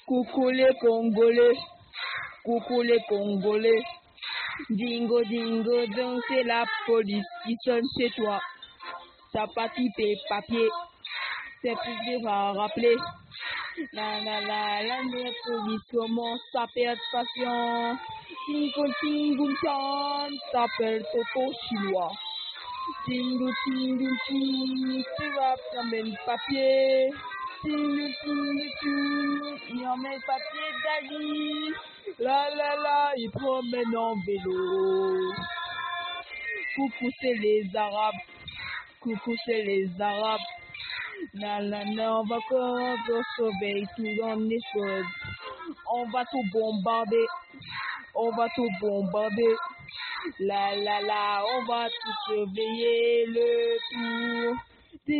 Coucou les Congolais, coucou les Congolais. Dingo dingo dong, c'est la police qui sonne chez toi. T'as pas typé papier, c'est plus dur à rappeler. La police commence à perdre patience. Tingo tingo chan, t'appelles Toto Chinois. Tingo tingo tingo, tu vas prendre le papier. Tingo tingo tingo, il emmène le papier d'Ali. La, il promène en vélo. Coucou c'est les Arabes, coucou c'est les Arabes. On va sauver tout dans les choses. On va tout bombarder, on va tout bombarder. On va tout surveiller le